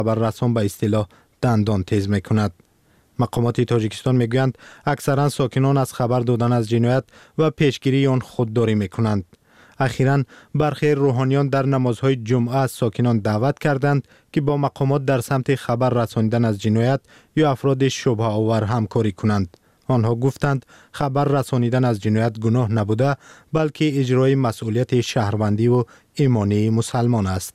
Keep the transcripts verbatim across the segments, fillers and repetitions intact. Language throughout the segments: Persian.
خبررسان به اصطلاح دندان تیز میکند. مقامات تاجیکستان میگویند اکثرا ساکنان از خبر دادن از جنایت و پیشگیری آن خودداری میکنند. اخیراً برخی روحانیان در نمازهای جمعه از ساکنان دعوت کردند که با مقامات در سمت خبر رساندن از جنایت یا افراد شبهه آور همکاری کنند. آنها گفتند خبر رسانیدن از جنایت گناه نبوده بلکه اجرای مسئولیت شهروندی و ایمانی مسلمان است.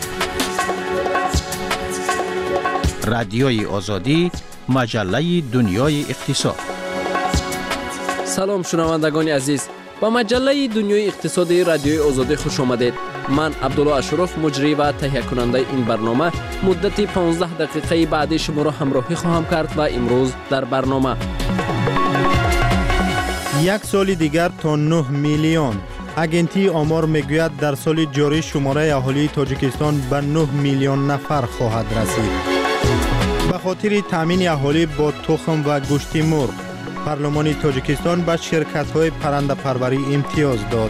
رادیوی آزادی، مجله دنیای اقتصاد. سلام شنوندگان عزیز، با مجله دنیای اقتصادی رادیوی آزادی خوش آمدید. من عبدالله اشرف مجری و تهیه کننده این برنامه مدت پانزده دقیقه بعد شما را همراهی خواهم کرد و امروز در برنامه یک سال دیگر تا نه میلیون. اگنتی آمار میگوید در سال جاری شماره اهالی تاجیکستان به نه میلیون نفر خواهد رسید. به خاطر تامین اهالی با تخم و گوشت مرغ، پارلمان تاجیکستان به شرکت‌های پرنده پروری امتیاز داد.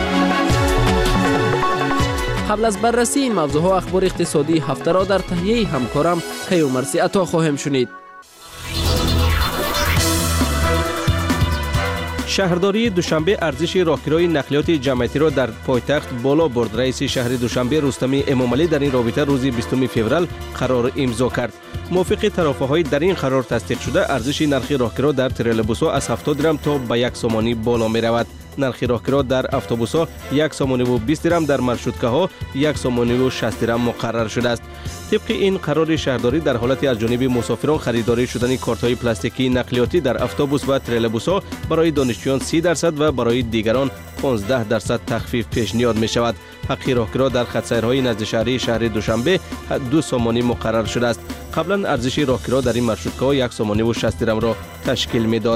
قبل از بررسی این موضوع اخبار اقتصادی هفته را در تهیه همکارم کیومرسی عطا خواهم شنید. شهرداری دوشنبه ارزش راهکارهای نقلیات جمعیتی را در پایتخت بالا برد. رئیس شهر دوشنبه رستمی امامعلی در این رابطه روز بیستم فوریه قرار امضا کرد. موافق طرف‌های در این قرار تصدیق شده ارزش نرخ راهکارها در ترولبوس‌ها از هفتاد درم تا به یک سومانی بالا می‌رود. نرخ راهکارها در اتوبوس‌ها یک سومانی و بیست درم، در مارشروتکاها یک سومانی و شصت درم مقرر شده است. طبق این قرار شهرداری در حالت از جانب مسافران خریداری شدن کارت‌های پلاستیکی نقلیاتی در اتوبوس و ترولبوس‌ها برای دانشجویان سی درصد و برای دیگران پانزده درصد تخفیف پیشنهاد می‌شود. حق راهکارها در خط سیرهای نزد شهری شهر دوشنبه دو سومانی مقرر شده است. قبلا ارزش راهکارها در این مارشروتکاها یک سومانی و شصت درم را تشکیل می‌داد.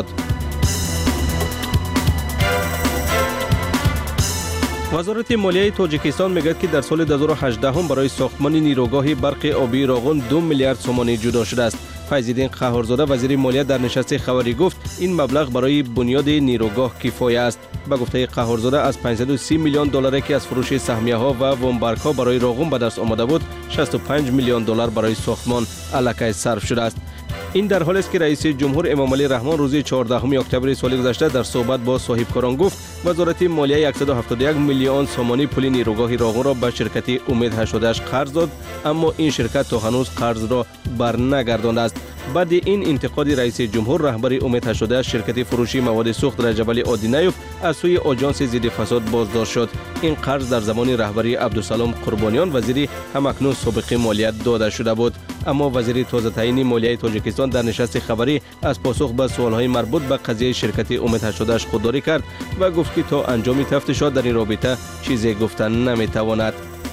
وزارت مالیه تاجیکستان میگوید که در سال دو هزار و هجده هم برای ساختمان نیروگاه برق آبی راغون دو میلیارد سومانی جدا شده است. فیض‌الدین قهارزاده وزیر مالیه در نشست خبری گفت این مبلغ برای بنیاد نیروگاه کفایه است. به گفته قهارزاده از پانصد و سی میلیون دلاری که از فروش سهمیه ها و وامبرک ها برای راغون به دست آمده بود، شصت و پنج میلیون دلار برای ساختمان الکی صرف شده است. این در حالی است که رئیس جمهور امامعلی رحمان روز چهاردهم اکتبر سال گذشته در صحبت با صاحبکاران گفت وزارت مالیه صد و هفتاد و یک میلیون سومانی پول نیروگاه راغون را به شرکت امید هشتادش قرض داد، اما این شرکت تا هنوز قرض را برنگردانده است. بعد این انتقاد رئیس جمهور، رهبر امید هشتادش شرکت فروشی مواد سوخت رجبالی آدینایوف از سوی آژانس ضد فساد بازداشت شد. این قرض در زمان رهبری عبدالسلام قربانیان وزیر همکنون سابق مالیه داده شده بود، اما وزیر تازه تعیین مالیه تاجیکستان در نشست خبری از پاسخ به سوالهای مربوط به قضیه شرکت امید هشتادش خودداری کرد و گفت که تا انجام تفتیشات در این رابطه چیزی گفتن نمیتواند.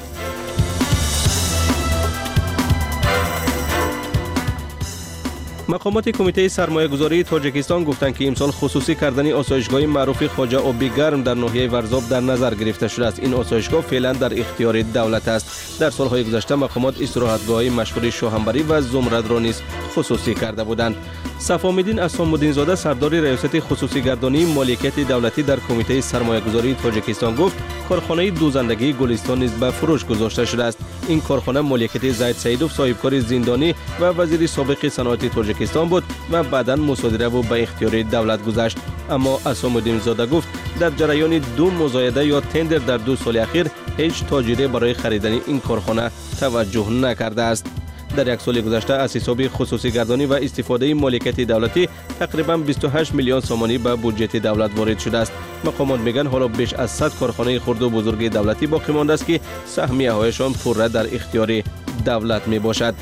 مقامات کمیته سرمایه‌گذاری تاجیکستان گفتند که امسال خصوصی کردن آسایشگاه معروف خواجه آبی گرم در ناحیه ورزاب در نظر گرفته شده است. این آسایشگاه فعلا در اختیار دولت است. در سالهای گذشته مقامات استراحتگاه‌های مشهور شاهنبری و زمرد را نیز خصوصی کرده بودند. صفامیدین اسام‌الدین زاده سردار ریاست خصوصی گردانی مالکیت دولتی در کمیته سرمایه‌گذاری تاجیکستان گفت کارخانه دوزندگی گلستان نیز به فروش گذاشته شده است. این کارخانه مالکیت زید سیدوف صاحبکار زندانی و وزیر سابق صنعت تاجیکستان بود و بعداً مصادره و به اختیار دولت گذشت. اما اسام‌الدین زاده گفت در جریان دو مزایده یا تندر در دو سال اخیر هیچ تاجری برای خریدن این کارخانه توجه نکرده است. در یک سال گذشته از حساب خصوصی گردانی و استفاده مالکیت دولتی تقریباً بیست و هشت میلیون سومانی به بودجه دولت وارد شده است. مقامات میگن حالا بیش از صد کارخانه خرد و بزرگ دولتی باقی مانده است که سهمیه هایشان پوره در اختیار دولت می باشد.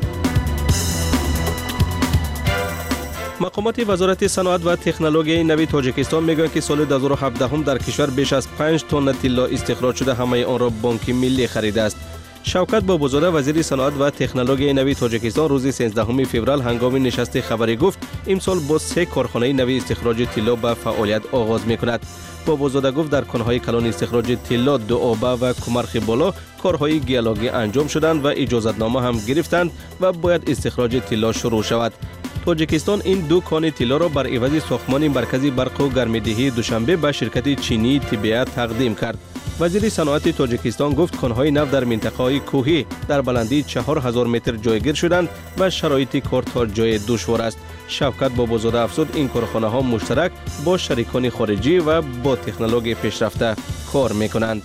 مقامات وزارت صنعت و تکنولوژی نوی تاجیکستان میگویند که سال دو هزار و هفده هم در کشور بیش از پنج تن طلا استخراج شده، همه آن را بانک ملی خریده است. شوکت بابوزاده وزیر صنعت و تکنولوژی نوی تاجیکستان روز سیزدهم فوریه هنگام نشست خبری گفت امسال با سه کارخانه نوی استخراج طلا به فعالیت آغاز میکند. بابوزاده گفت در کانهای کلان استخراج طلا دوآبه و کمرخ بالا کارهای گیالوگی انجام شدند و اجازتنامه هم گرفتند و باید استخراج طلا شروع شود. تاجیکستان این دو کان طلا را بر عوض ساختمان مرکزی برق و گرمایدهی دوشنبه به شرکت چینی تیبیا تقدیم کرد. وزیر صنعت تاجیکستان گفت کانهای نفت در منطقه‌های کوهی در بلندی چهار هزار متر جایگیر شدند و شرایط کار تا جای دشوار است. شوکت بابازاده افزود این کارخانه‌ها مشترک با شریکان خارجی و با تکنولوژی پیشرفته کار می‌کنند.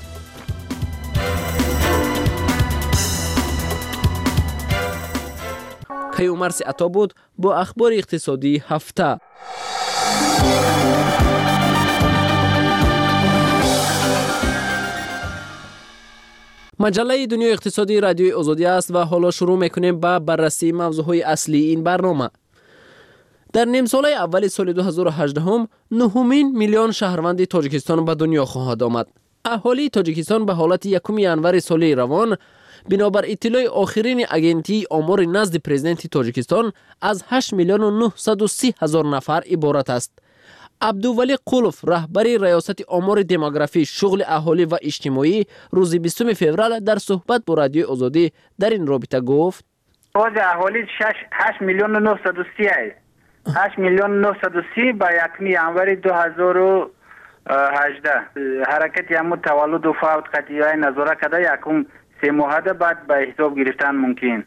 کیومرث عطا بود با اخبار اقتصادی هفته. مجله دنیای اقتصادی رادیوی آزادی است و حالا شروع میکنیم با بررسی موضوعهای اصلی این برنامه. در نیم ساله اول سال دو هزار و هجده هم نهمین میلیون شهروند تاجیکستان به دنیا خواهد آمد. اهالی تاجیکستان به حالت یکم ینور سال روان بنابر اطلاع آخرین اگنتی آمار نزد پرزیدنت تاجیکستان از هشت میلیون و نهصد و سی هزار نفر عبارت است. عبدالولی قلوف رهبر ریاست آمار دموگرافی شغل اهالی و اجتماعی روز بیستم فوریه در صحبت با رادیوی آزادی در این رابطه گفت آواز اهالی هشت میلیون و نهصد و سی است. هشت میلیون و نهصد و سی با یکم ینور دو هزار و هجده حرکت یمو تولد و فوت قطعی نظاره کده یکم سه ماه بعد به حساب گرفتن ممکن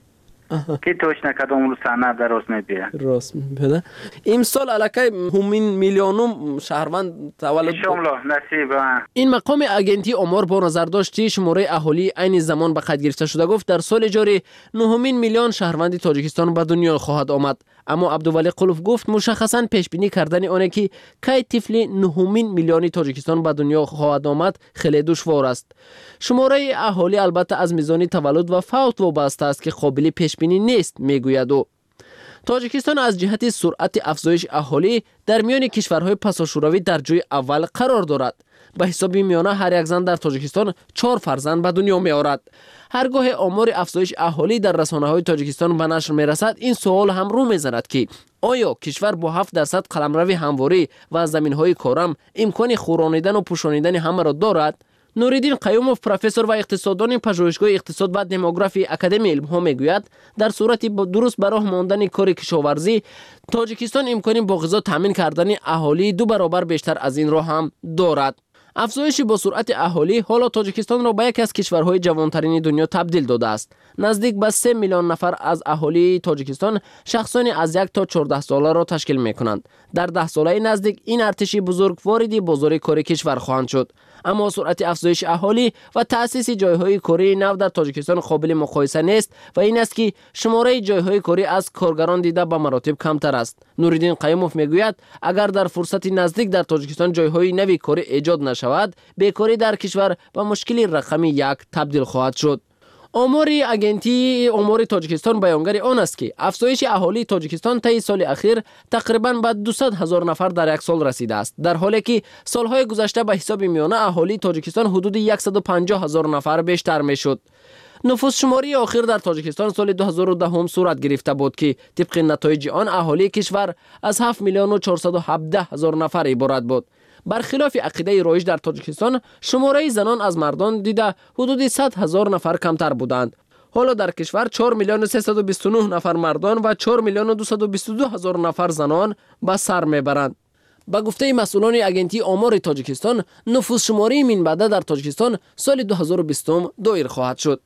که توش نکدام رو سنه درست میبیه راست میبیده. امسال علاکه همین میلیونم شهروند تولد شاملو نصیب. این مقام اگنتی آمار با نظر داشتی شماره اهالی عین زمان به قید گرفته شده گفت در سال جاری نهمین میلیون شهروند تاجیکستان به دنیا خواهد آمد. اما عبدالولی قلوف گفت مشخصاً پیش بینی کردن آنه که کی طفل نهمین میلیونی تاجیکستان به دنیا خواهد آمد خیلی دشوار است. شماره اهالی البته از میزان تولد و فوت وابسته است که قابل پیش بینی نیست میگوید. و تاجیکستان از جهت سرعت افزایش اهالی در میان کشورهای پساشوروی در جای اول قرار دارد. به حساب میانه هر یک زن در تاجیکستان چهار فرزند به دنیا می آورد. هرگاه آمار افزایش اهالی در رسانه‌های تاجیکستان به نشر میرسد این سوال هم رو میزند که آیا کشور با هفت درصد قلمرو همواری و زمین‌های کارم امکان خورانیدن و پوشانیدن همه را دارد؟ نوریدین قیوموف پروفسور و اقتصاددان پژوهشگاه اقتصاد و دموگرافی اکادمی علم‌ها میگوید در صورت درست به راه ماندن کار کشاورزی تاجیکستان امکان با غذا تامین کردن اهالی دو برابر بیشتر از این راه هم دارد. افزایش با سرعت اهالی حالا تاجیکستان را به یکی از کشورهای جوانترین دنیا تبدیل داده است. نزدیک به سه میلیون نفر از اهالی تاجیکستان شخصانی از یک تا چهارده ساله را تشکیل می کنند. در ده ساله نزدیک این ارتش بزرگ وارد بازار کار کشور خواهند شد. اما سرعت افزایش اهالی و تأسیس جایهای کاری نو در تاجیکستان قابل مقایسه نیست و این است که شماره جایهای کاری از کارگران دیده به مراتب کمتر است. نوریدین قیوموف میگوید اگر در فرصت نزدیک در تاجیکستان جایهای نوی کاری ایجاد نشود بیکاری در کشور به مشکل رقم یک تبدیل خواهد شد. آمار اگنتی آمار تاجیکستان بیانگر آن است که افزایش اهالی تاجیکستان طی سال اخیر تقریباً به دویست هزار نفر در یک سال رسیده است، در حالی که سالهای گذشته به حساب میانه اهالی تاجیکستان حدود صد و پنجاه هزار نفر بیشتر میشد. نفوس شماری آخر در تاجیکستان سال دو هزار و ده هم صورت گرفته بود که طبق نتایج آن اهالی کشور از هفت میلیون و چهارصد و هفده هزار نفر عبارت بود. برخلاف عقیده رایج در تاجیکستان شماره زنان از مردان دیده حدود صد هزار نفر کمتر بودند. حالا در کشور چهار میلیون و سیصد و بیست و نه نفر مردان و چهار میلیون و دویست و بیست و دو هزار نفر زنان به سر میبرند. با گفته مسئولان اگنتی آمار تاجیکستان نفوس شماری من بعد در تاجیکستان سال دو هزار و بیست دایر خواهد شد.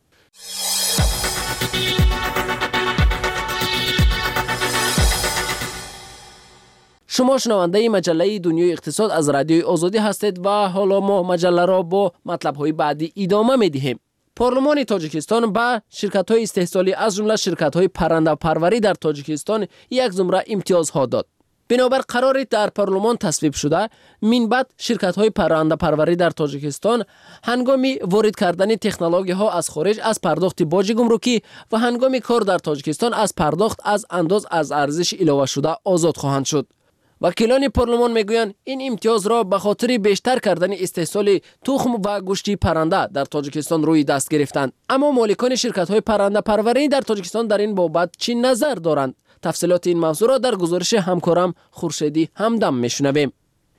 شما شنونده مجله دنیای اقتصاد از رادیوی آزادی هستید و حالا ما مجله را با مطلب‌های بعدی ادامه می‌دهیم. پارلمان تاجیکستان به شرکت‌های استحصالی از جمله شرکت‌های پرنده پروری در تاجیکستان یک زمره امتیازها داد. بنابر قراری در پارلمان تصویب شده من بعد شرکت‌های پرنده پروری در تاجیکستان هنگامی وارد کردن تکنولوژی‌ها از خارج از پرداخت باج گمرکی و هنگامی کار در تاجیکستان از پرداخت از انداز از ارزش علاوه شده آزاد خواهند شد. وکیلان پارلمان میگویند این امتیاز را به خاطر بیشتر کردن استحصال تخم و گوشت پرنده در تاجیکستان روی دست گرفتند. اما مالکان شرکت‌های پرنده پروری در تاجیکستان در این بابت چی نظر دارند؟ تفصیلات این موضوع را در گزارش همکارم خورشیدی همدم میشنویم.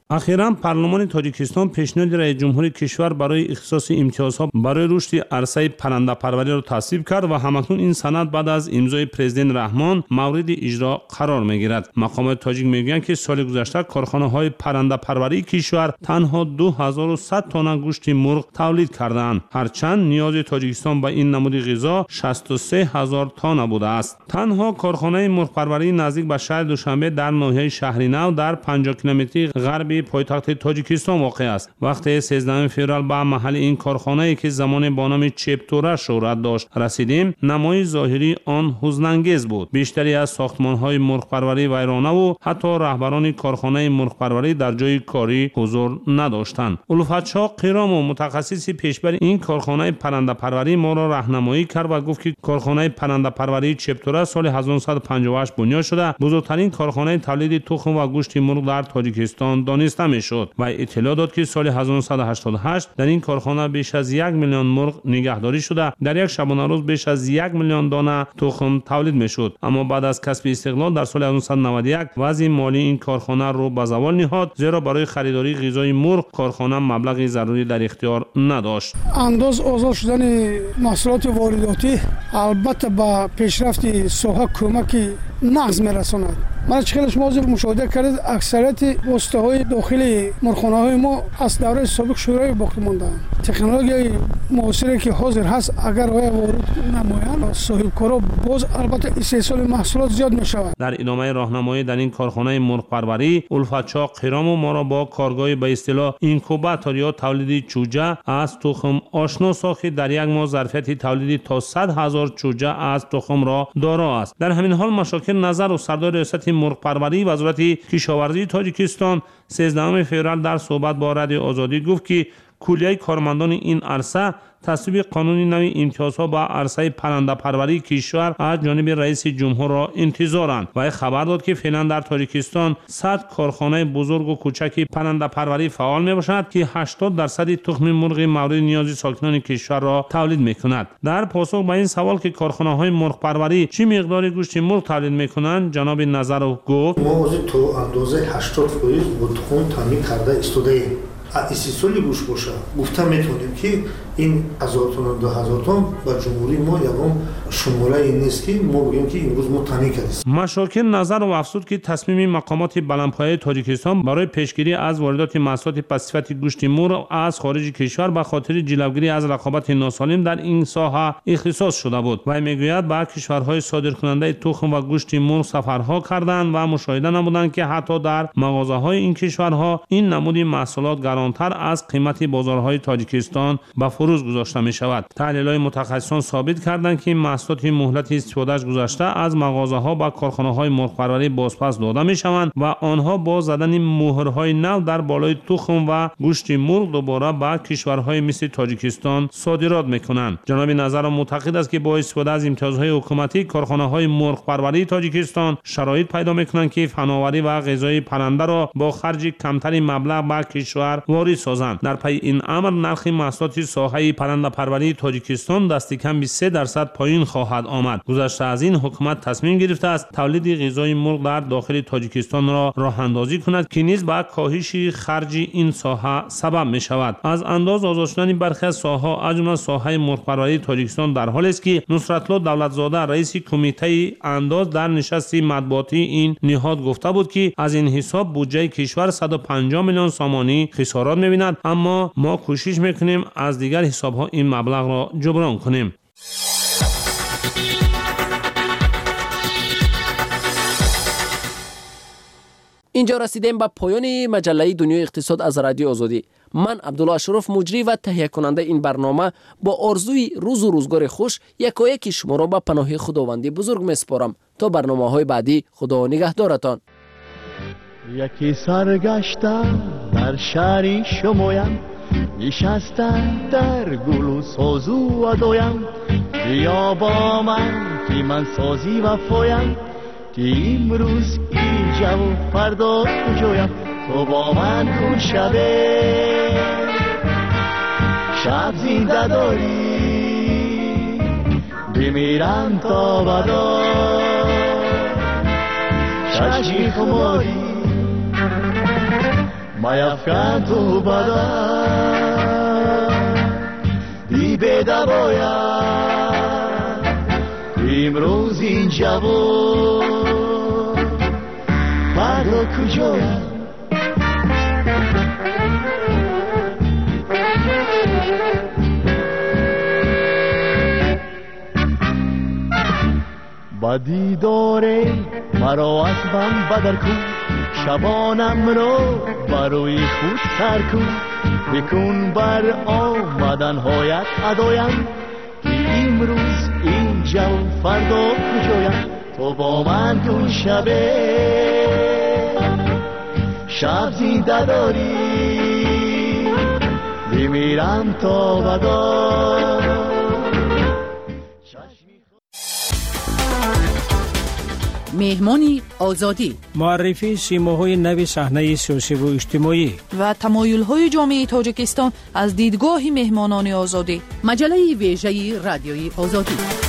اخیراً پارلمان تاجیکستان پیشنهاد رئیس جمهور کشور برای اختصاص امتیازها برای رشد عرصه پرنده پروری را تصویب کرد و همکنون این سند بعد از امضای پرزیدنت رحمان مورد اجرا قرار میگیرد. مقامات تاجیک میگویند که سال گذشته کارخانه های پرنده پروری کشور تنها دو هزار و صد تن گوشت مرغ تولید کردند، هرچند نیاز تاجیکستان به این نمود غذا شصت و سه هزار تن بوده است. تنها کارخانه مرغ پروری نزدیک به شهر دوشنبه در ناحیه شهرینو در پنجاه کیلومتری غربی پایتخت تاجیکستان واقع است. وقتی سیزدهم فوریه به محل این کارخانه که زمان با نام چپتوره شهرت داشت رسیدیم، نمای ظاهری آن حزن‌انگیز بود. بیشتری از ساختمان‌های مرغ پروری ویرانه و حتی رهبران کارخانه مرغ پروری در جای کاری حضور نداشتند. الفتشاه قیرام و متخصص پیشبر این کارخانه پرنده پروری ما را راهنمایی کرد و گفت که کارخانه پرنده پروری چپتوره سال هزار و نهصد و پنجاه و هشت بنیاد شده بزرگترین کارخانه تولید تخم و گوشت مرغ در تاجیکستان دانسته میشد و اطلاع داد که سال هزار و نهصد و هشتاد و هشت در این کارخانه بیش از یک میلیون مرغ نگهداری شده در یک شبانه روز بیش از یک میلیون دانه تخم تولید میشد. اما بعد از کسب استقلال در سال هزار و نهصد و نود و یک وضع مالی این کارخانه رو به زوال نهاد، زیرا برای خریداری غذای مرغ کارخانه مبلغ ضروری در اختیار نداشت. انداز آزاد شدن محصولات وارداتی البته با پیشرفت ساحه کمک نقض میرساند. من چخیلش موضوع مشاهده کرد اکثریت واسطه‌های داخلی مرغخانه‌های ما از دوره سابق شورای باقی ماندند. تکنولوژی معاصری که حاضر هست اگر آیا وارد نمایند صاحبکارا باز البته استحصال محصولات زیاد می‌شود. در ادامه راهنمایی در این کارخانه مرغ پروری الفتشاه قیرام ما را با کارگاه به اصطلاح اینکوباتور یا تولید چوجه از تخم آشنا ساخت در یک ماه ظرفیت تولید تا صد هزار چوجه از تخم را دارا است. در همین حال مشاکل نظر و سردار ریاست مرغ پروری وزارت کشاورزی تاجیکستان سیزدهم فوریه در صحبت با رادیو آزادی گفت که کلیه کارمندان این عرصه تصویب قانونی نوی امتیازها با عرصه پرنده پروری کشور از جانب رئیس جمهور را انتظارند و خبر داد که فعلا در تاجیکستان صد کارخانه بزرگ و کوچک پرنده پروری فعال می باشد که هشتاد درصد تخم مرغ مورد نیاز ساکنان کشور را تولید می کند. در پاسخ به این سوال که کارخانه های مرغ پروری چه مقدار گوشت مرغ تولید می کنند جناب نظرو گفت ما از تو اندازه هشتاد درصد با تخم تامین کرده استودیم. استیصالی گوش باشه گفته میتونیم که این هزار تن دو هزار تن با جمهوری ما یکم شماره این نیست که ما بگیم که امروز ما تامین کردیم. مشاکل نظر و افزود که تصمیم مقامات بلندپایه تاجیکستان برای پیشگیری از واردات محصولات پس‌صفت گوشت مرغ از خارج کشور به خاطر جلوگیری از رقابت ناسالم در این ساحه اختصاص شده بود و میگوید به کشورهای صادرکننده تخم و گوشت مرغ سفرها کردند و مشاهده نمودند که حتی در مغازه‌های این کشورها این نمود محصولات گرانتر از قیمت بازارهای تاجیکستان به فروش گذاشته می شود. تحلیل‌های متخصصان ثابت کردند که محصولات مهلت استفادهش گذشته از مغازه‌ها به کارخانه‌های مرغ پروری بازپس داده می شوند و آنها با زدن مهرهای نو در بالای تخم و گوشت مرغ دوباره به کشورهای مثل تاجیکستان صادرات می کنند. جناب نظر معتقد است که با استفاده از امتیازهای حکومتی کارخانه‌های مرغ پروری تاجیکستان شرایط پیدا می کنند که فناوری و غذای پرنده را با خرج کمتری مبلغ به کشور وارد سازند. در پی این امر نرخ محصولات ساحه پرنده پروری تاجیکستان دست کم به سه درصد پایین خواهد آمد. گذشته از این حکومت تصمیم گرفته است تولید غذای مرغ در داخل تاجیکستان را راه اندازی کند که نیز به کاهش خرج این ساحه سبب می شود. از انداز آزاد شدن برخی از ساحه‌ها از جمله ساحه مرغ پروری تاجیکستان در حالی است که نصرتالله دولتزاده رئیس کمیته انداز در نشست مطبوعاتی این نهاد گفته بود که از این حساب بودجه کشور صد و پنجاه میلیون سامانی خسارات می‌بیند، اما ما کوشش می‌کنیم از دیگر حساب‌ها این مبلغ را جبران کنیم. اینجا رسیدیم به پایان مجله دنیای اقتصاد از رادیو آزادی. من عبدالله اشرف مجری و تهیه کننده این برنامه با آرزوی روز و روزگار خوش یکایک شما را به پناه خداوندی بزرگ میسپارم. تا برنامه‌های بعدی خدا نگهدارتان. یکی سرگشته در شهری شمایم، نشسته در گل و سازو و دویم، بیا با من که من سازی و فایم، که امروز اینجا و فردا کجایم، تو با من کن شبه شب زنده داری، بمیرم تا بدا چشمی خماری، میفکن تو بدن بی بدواید امروز این جوان فردا کجاید با دیدار مرا از من بدر کن شبانم رو بروی خود سر کن بکن بر آمدن هایت ادایم که امروز اینجا فردا کجایم تو با من کن شبه شب زیده داری بمیرم تا بدار. مهمانی آزادی معرفی سیماهای نو صحنه سیاسی و اجتماعی و تمایل‌های جامعه تاجیکستان از دیدگاه مهمانان آزادی مجله ویژه رادیوی آزادی.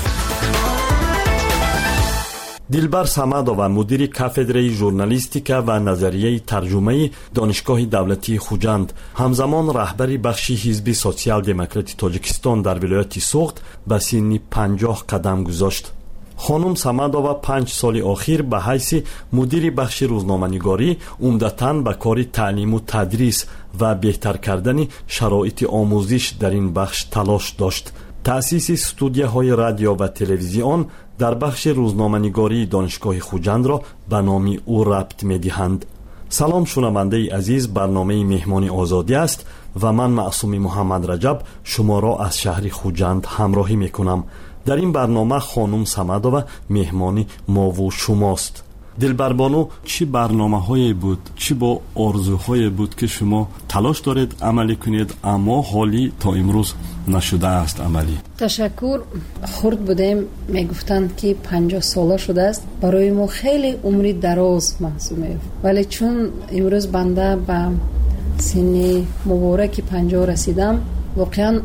دلبر самадова мудири кафедраи журналистика ва назарияи тарҷумаи донишгоҳи давлатии хуҷанд ҳамзамон раҳбари бахши ҳизби социал-демократи тоҷикистон дар вилояти суғд ба синни панҷоҳ қадам гузошт. хонум самадова панҷ соли охир ба ҳайси мудири бахши рӯзноманигорӣ умдатан ба кори таълиму тадрис ва беҳтар кардани шароити омӯзиш дар ин бахш талош дошт. таъсиси студияҳои радио ва телевизион дар бахши рӯзноманигории донишгоҳи хуҷандро ба номи ӯ рабт медиҳанд. салом шунавандаи азиз, барномаи меҳмони озодӣ аст ва ман маъсуми муҳаммадраҷаб шуморо аз шаҳри хуҷанд ҳамроҳӣ мекунам. дар ин барнома хонум самадова меҳмони мову шумост. дилбарбону, чӣ барномаҳое буд, чӣ бо орзуҳое буд ки шумо талош доред амалӣ кунед, аммо ҳолӣ то имрӯз нашудааст амалӣ? ташаккур. хурд будем, мегуфтанд ки панҷоҳ сола шудааст. барои мо хеле умри дароз маҳсуб меёфт, вале чун имрӯз банда ба синни мубораки панҷоҳ расидам, воқеан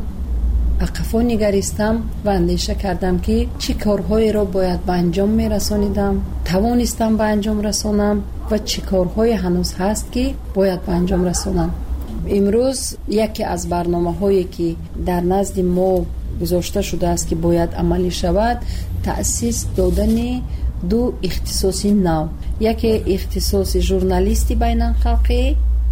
ақафо нигаристам ва андеша кардам ки чӣ корҳоеро бояд ба анҷом мерасонидам, тавонистам ба анҷом расонам ва чӣ корҳое ҳанӯз ҳаст ки бояд ба анҷом расонам. имрӯз яке аз барномаҳое ки дар назди мо гузошта шудааст ки бояд амалӣ шавад, таъсис додани ду ихтисоси нав. яке ихтисоси журналисти байналхалқӣ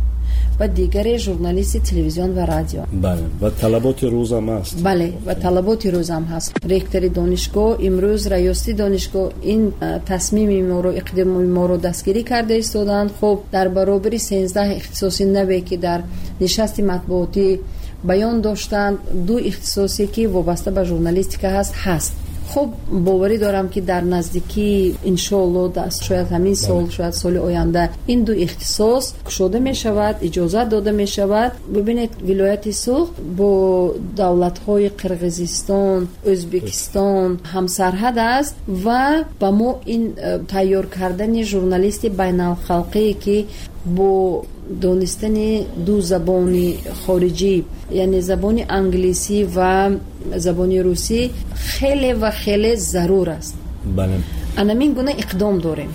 ва дигаре журналисти телевизион ва радио. бале, ва талаботи рӯзам ҳаст. бале, ва талаботи рӯзам ҳаст. ректори донишгоҳ имрӯз раёсати донишгоҳ ин тасмими моро, иқдоми моро дастгирӣ карда истоданд. хуб, дар баробари сенздаҳ ихтисоси наве ки дар нишасти матбуотӣ баён доштанд, ду ихтисосе ки вобаста ба журналистика ҳаст ҳаст. хуб, боварӣ дорам ки дар наздикӣ иншоаллоҳ шояд ҳамин сол, шояд соли оянда ин ду ихтисос кушода мешавад, иҷозат дода мешавад. бибинед, вилояти суғд бо давлатҳои қирғизистон, ӯзбекистон ҳамсарҳад аст ва ба мо ин тайёр кардани журналисти байналхалқие ки бо донистани ду забони хориҷӣ, яъне забони англисӣ ва забони русӣ хеле ва хеле зарур аст. бале, анамин гуна иқдом дорем.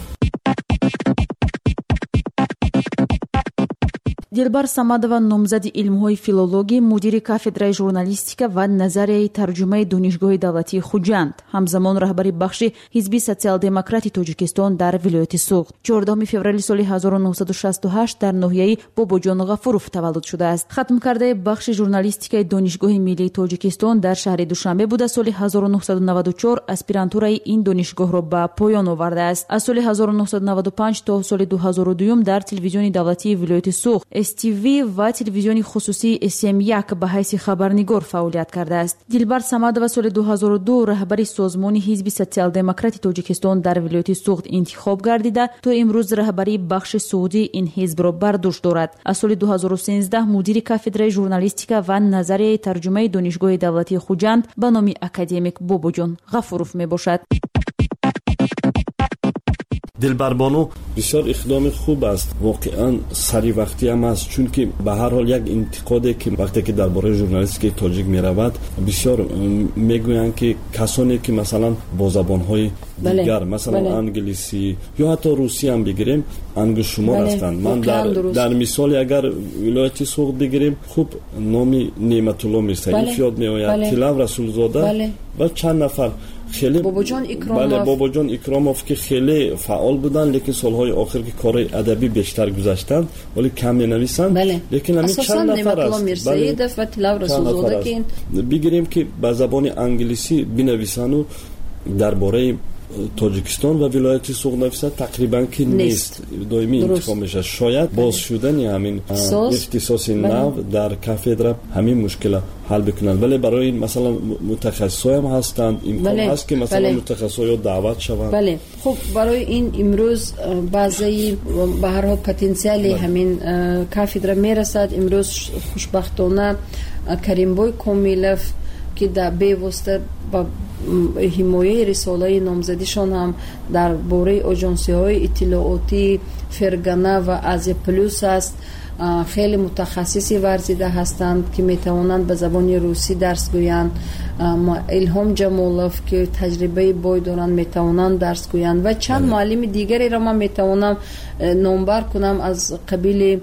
дилбар самадова номзади илмҳои филологӣ, мудири кафедраи журналистика ва назарияи тарҷумаи донишгоҳи давлатии хуҷанд, ҳамзамон раҳбари бахши ҳизби социал-демократи тоҷикистон дар вилояти суғд. чордаҳуми феврали соли ҳазору нуҳсаду шасту ҳашт дар ноҳияи бобоҷон ғафуров таваллуд шудааст. хатмкардаи бахши журналистикаи донишгоҳи миллии тоҷикистон дар шаҳри душанбе буда соли ҳазору нуҳсаду наваду чор аспирантураи ин донишгоҳро ба поён овардааст. аз соли ҳазору нуҳсаду наваду панҷ то соли ду ҳазору ду дар телевизиони давлатии вилояти суғд эс ти ви ва телевизиони хусусии эс эм як ба ҳайси хабарнигор фаъолият кардааст. дилбар самадова соли ду ҳазору ду раҳбари созмони ҳизби социал-демократи тоҷикистон дар вилояти суғд интихоб гардида, то имрӯз раҳбарии бахши суғдӣ ин ҳизбро бар дӯш дорад. аз соли ду ҳазору сенздаҳ мудири кафедраи журналистика ва назарияи тарҷумаи донишгоҳи давлатии хуҷанд ба номи академик Бобоҷон Ғафуров мебошад. دلبربانو بسیار اقدام خوب است، واقعا سری وقتی هم است، چون که به هر حال یک انتقادی که وقتی که درباره ژورنالیستیک تاجیک می رود بسیار میگویند که کسانی که مثلا با زبان‌های دیگر بله. مثلا بله. انگلیسی یا حتی روسی هم بگیریم انگ شمار بله. هستند. من در, در مثال اگر ولایت سوق بگیریم خوب نامی نعمت الله میرسایی بله. یاد میآید بله. تلاو رسول زاده بله. و چند نفر خیلی بابا جان اکراموف بله بابا جان اکراموف که خیلی فعال بودن، لیکن سالهای آخر که کار ادبی بیشتر گذاشتن ولی کم نویسن بله. لیکن همین چند نفر است بله. و تلاو رسول زاده که بگیریم که به زبان انگلیسی بنویسن و درباره تاجیکستان و ولایت سوق نویسه تقریبا که نیست، دائمی انتخاب میشه. شاید باز شدن همین اختصاص نو در کافدرا همین مشکل حل بکنن، ولی برای مثلا متخصصای هم هستند امکان بله. هست که مثلا بله. متخصصای دعوت شوند. بله خب برای این امروز بعضی به هر حال پتانسیل بله. همین کافدرا میرسد. امروز خوشبختانه کریمبوی کومیلف که در بیوسته با حمایه رساله نامزدیشان هم در باره اجانسی های اطلاعاتی فرگانه و آزیا پلوس است، خیلی متخصصی ورزیده هستند که میتوانند به زبان روسی درس گویند. الهام جمالوف که تجربه بای دارند میتوانند درس گویند و چند بله. معلم دیگری را من میتوانم نامبر کنم از قبیل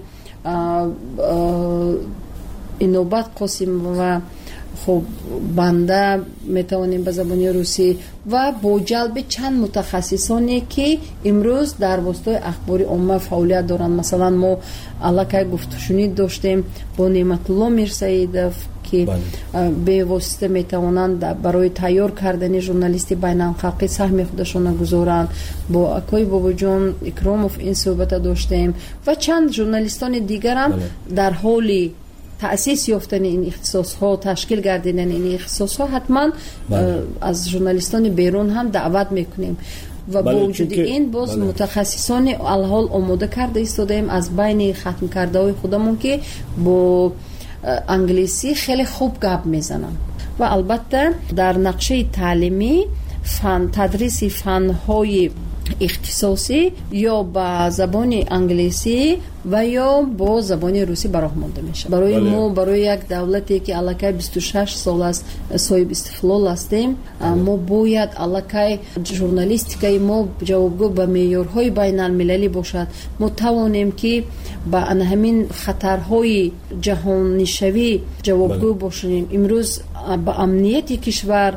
اینوبت قاسم و خب بنده میتوانیم به زبان روسی و با جلب چند متخصصانی که امروز در واسطه اخبار عامه فعالیت دارند. مثلا ما علاقه گفتگوشنی داشتیم با نعمت الله میرساییدوف که به واسطه میتوانند برای تیار کردن ژورنالیستی بین‌المللی سهم خودشون گذارند. با اکای بابا جان اکراموف این صحبت داشتیم و چند ژورنالیستان دیگر هم در حالی تأسیس یافتن این اختصاص ها، تشکیل گردیدن این اختصاص ها حتما از ژورنالیستان بیرون هم دعوت میکنیم و با وجود این باز بله. متخصصان الحال آماده کرده ایستادیم از بین ختم کرده های خودمون که با انگلیسی خیلی خوب گپ میزنن و البته در نقشه تعلیمی فن تدریس فن های اختصاصی یا با زبان انگلیسی و یا با زبان روسی براهمانده میشه. برای بله. ما برای یک دولتی که علاقه بیست و شش سال است صاحب استقلال هستیم بله. ما باید علاقه ژورنالیستیکای ما جوابگو به معیارهای بین المللی باشد. ما توانیم که با همین خطرهای جهانی شوی جوابگو بله. باشیم. امروز با امنیت کشور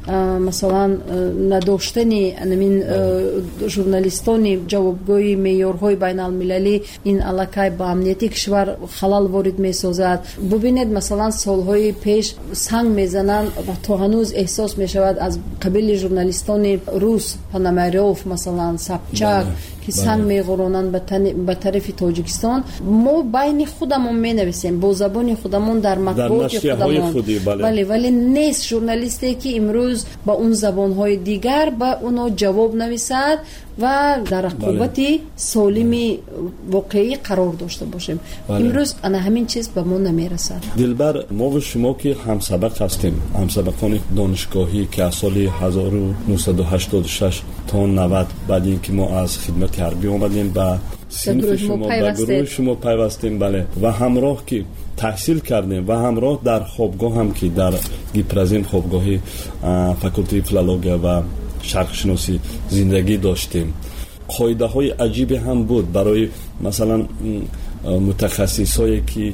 مثلا نداشتن همین ژورنالیستان جوابگوی معیارهای بین المللی این علاقه با امنیتی کشور خلل وارد میسازد. ببینید مثلا سالهای پیش سنگ میزنن و تا هنوز احساس میشود از قبیل ژورنالیستان روس پاناماروف مثلا سبچاک که سنگ میغرونن به طرف تاجیکستان. ما بین خودمون مینویسیم با زبان خودمون در مطبوعات خودمون خودی بله. ولی ولی نیست ژورنالیستی که امروز با اون زبانهای دیگر با اونو جواب نویسد و در رقابت بله. سالمی واقعی قرار داشته باشیم. بله. امروز انا همین چیز به ما نمیرسد. دلبر ما و شما که همسبق هستیم، همسبقان دانشگاهی که از سال هزار و نهصد و هشتاد و شش تا نود بعد اینکه ما از خدمت حربی آمدیم به صنف شما به گروه شما پیوستیم بله و همراه که تحصیل کردیم و همراه در خوابگاه هم که در گیپرزین خوابگاهی فاکولته فیلولوژی و شرق شناسی زندگی داشتیم. قاعده های عجیبی هم بود برای مثلا متخصصایی که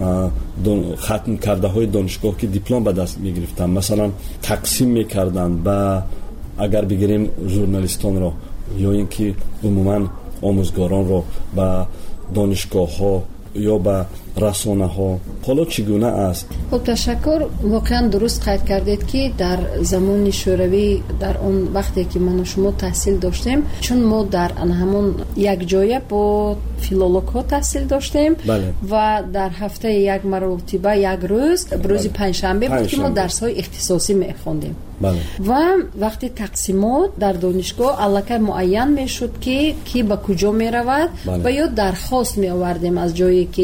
ختم کرده های دانشگاه که دیپلم به دست می گرفتن مثلا تقسیم می کردن و اگر بگیریم ژورنالیستان را یا اینکه عموما آموزگاران را به دانشگاه ها یا به رسانه ها حالا چگونه است؟ خب تشکر. واقعا درست قید کردید که در زمان شوروی در اون وقتی که من و شما تحصیل داشتیم چون ما در همون یک جایه با فیلولوگ ها تحصیل داشتیم بله. و در هفته یک مرتبه یک روز روز بله. پنجشنبه بود که ما درس های اختصاصی میخوندیم بله. و وقتی تقسیمات در دانشگاه علاقه معین میشد که کی به کجا میرود بله. و یا درخواست می آوردیم از جایی که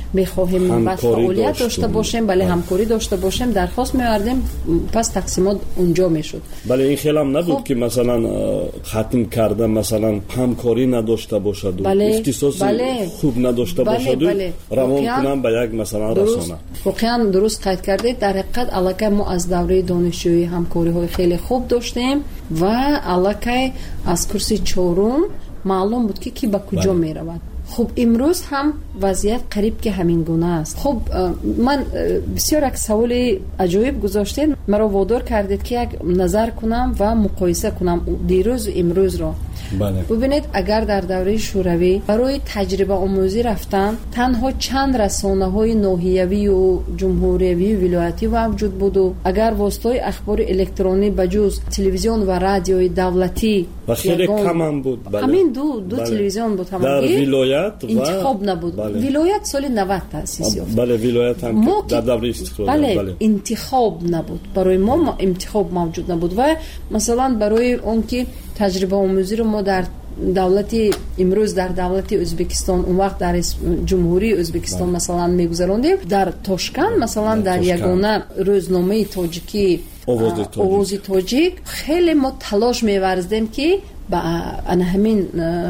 میخواهیم بعد فعالیت داشته باشیم، بله همکاری داشته باشیم، درخواست می‌آوردیم، پس تقسیمات اونجا میشد. بله این خیلی هم نبود که مثلا ختم کرده مثلا همکاری نداشته باشد، بله. اختصاص بله. خوب نداشته بله. باشد، بله. روان کنم به یک مثلا رسانه. واقعا درست قید کردید. در حقیقت علاقه ما از دوره دانشجویی همکاری های خیلی خوب داشتیم و علاقه از کرسی چهارم معلوم بود که کی به کجا می رود. خب امروز هم وضعیت قریب که همین گونه است. خب من بسیار یک سوال عجایب گذاشتید، مرا وادار کردید که یک نظر کنم و مقایسه کنم دیروز و امروز را. بله. ببینید اگر در دوره شوروی برای تجربه آموزی رفتن تنها چند رسانه های ناحیوی و جمهوری و ولایتی وجود بود و اگر واسطه اخبار الکترونی بجز تلویزیون و رادیوی دولتی و خیلی کم هم بود. بله. همین دو دو بله. تلویزیون بود هم در ولایت و انتخاب نبود. بله. ولایت سال نود تأسیس یافت. بله ولایت هم ما در دوره استقلال. بله. بله انتخاب نبود برای ما, ما انتخاب موجود نبود و مثلا برای اون که تجربه آموزی رو ما در دولتی امروز در دولتی ازبکستان اون وقت در جمهوری ازبکستان بله. مثلا میگذراندیم در تاشکند مثلا در, در یگانه روزنامه تاجیکی آواز تاجیک خیلی ما تلاش می‌ورزیدیم که با همین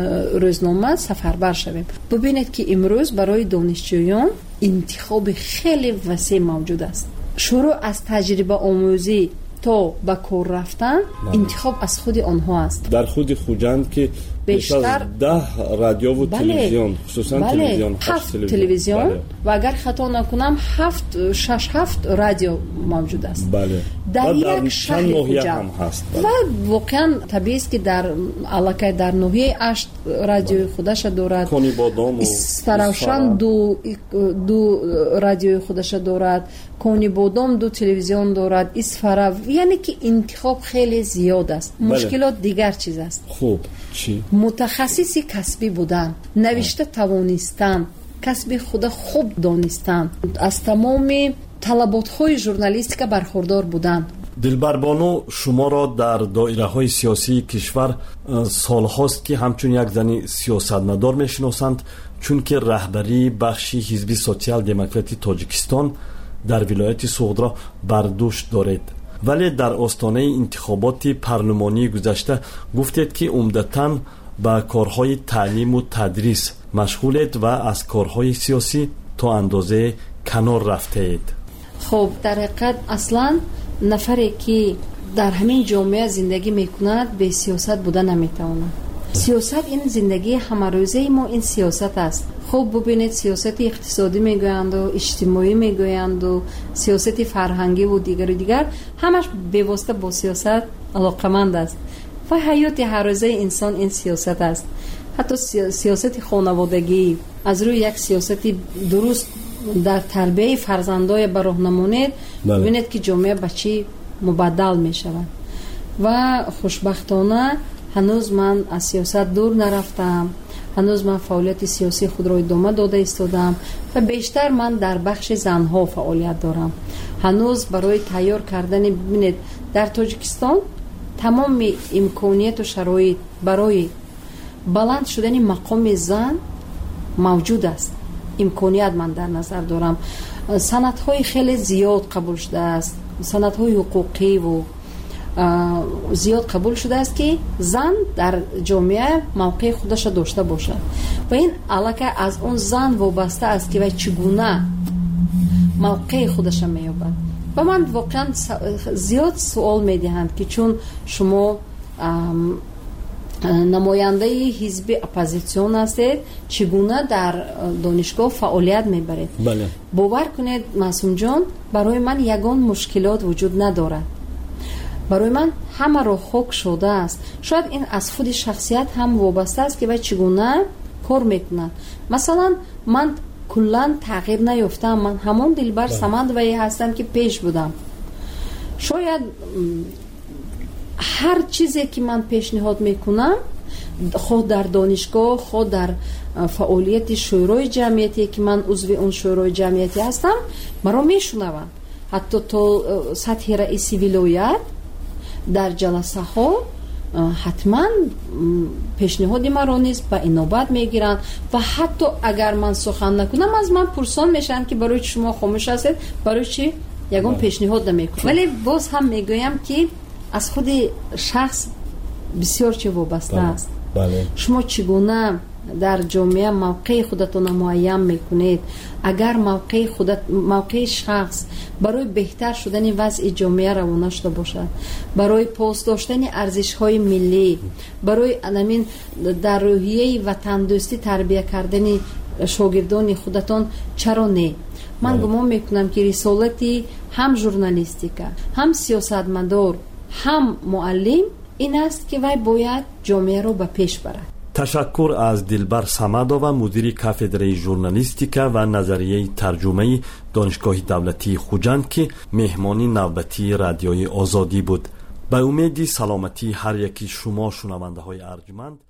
روزنامه سفربر شویم. ببینید که امروز برای دانشجویان انتخاب خیلی وسیع موجود است. شروع از تجربه آموزی تا به کار رفتن انتخاب از خود آنها است. در خود خوجند که بیشتر ده رادیو و بله. تلویزیون خصوصا بله. تلویزیون هفت تلویزیون بله. و اگر خطا نکنم هفت شش هفت رادیو موجود است. بله. در یک شهر ناحیه هم هست. بله. و واقعا طبیعی است که در علاقه در ناحیه اشت رادیو خودش دارد. کنی بادام و استراوشان دو دو رادیو خودش دارد. کنی بادام دو تلویزیون دارد. اسفره یعنی که انتخاب خیلی زیاد است. بله. مشکلات دیگر چیز است. خوب چی؟ متخصصی کسبی بودن، نوشته توانستن، کسب خود خوب دانستن، از تمام طلبات‌های ژورنالیستیک برخوردار بودن. دلبر بانو شما را در دایره‌های سیاسی کشور سال‌هاست که همچون یک زنی سیاستمدار می‌شناسند، چون که رهبری بخشی حزب سوسیال دموکراتی تاجیکستان در ولایت سوغد بر دوش دارید. ولی در آستانه انتخابات پارلمانی گذشته گفتید که عمدتاً با کارهای تعلیم و تدریس مشغولید و از کارهای سیاسی تا اندازه کنار رفتید. خب در حقیقت اصلا نفری که در همین جامعه زندگی میکند به سیاست بودن نمیتواند. سیاست این زندگی همروزه ما، این سیاست است. خب ببینید سیاست اقتصادی میگویند و اجتماعی میگویند و سیاست فرهنگی و دیگر و دیگر همش به واسطه با سیاست علاقمند است و حیات هر روزه انسان این سیاست است. حتی سیاست خانوادگی از روی یک سیاست درست در تربیت فرزندای به راه نمونید ببینید که جامعه بچی مبدل می شود و خوشبختانه هنوز من از سیاست دور نرفتم. هنوز من فعالیت سیاسی خود را ادامه داده ایستادم و بیشتر من در بخش زنها فعالیت دارم. هنوز برای تیار کردن ببینید در تاجیکستان تمام امکانیت و شرایط برای بلند شدن مقام زن موجود است. امکانیت من در نظر دارم. سندهای خیلی زیاد قبول شده است، سندهای حقوقی و زیاد قبول شده است که زن در جامعه موقع خودش داشته باشد و این علاقه از اون زن وابسته است که چگونه موقع خودش مییابد. و من واقعا زیاد سوال میدهند که چون شما نماینده حزب اپوزیسیون هستید چگونه در دانشگاه فعالیت میبرید؟ بله. باور کنید معصوم جان برای من یگان مشکلات وجود ندارد. برای من همه رو خوک شده است. شاید این از خود شخصیت هم وابسته است که باید چگونه کار میکنن. مثلا من کلان تغییر نیافتم، من همون دلبر سمندوی هستم که پیش بودم. شاید هر چیزی که من پیشنهاد میکنم خود در دانشگاه، خود در فعالیت شورای جمعیتی که من عضو اون شورای جمعیتی هستم مرا میشنوند. حتی تو سطح رئیسی ولایت در جلسه ها حتما پیشنهاد مرا نیست به اینوبت میگیرن و حتی اگر من سخن نکنم از من پرسان میشن که برای شما خاموش هستید، برای چی یگان پیشنهاد نمیکنم. ولی باز هم میگویم که از خود شخص بسیار چه وابسته بله. است بله. شما چگونه در جامعه موقع خودتون معین میکنید؟ اگر موقع خودت موقع شخص برای بهتر شدن وضع جامعه روانه شده باشد، برای پاس داشتن ارزش های ملی، برای همین در روحیه وطن دوستی تربیت کردن شاگردان خودتون، چرا نه؟ من گمان میکنم که رسالتی هم ژورنالیستیکا، هم سیاستمدار، هم معلم این است که وی باید جامعه رو به پیش برد. تشکر از دلبر سمدова مدیر کافدره ژورنالیستیکا و نظریه ترجمه دانشگاه دولتی خوجند که مهمانی نوبتی رادیوی آزادی بود. به امید سلامتی هر یکی شما شنونده های ارجمند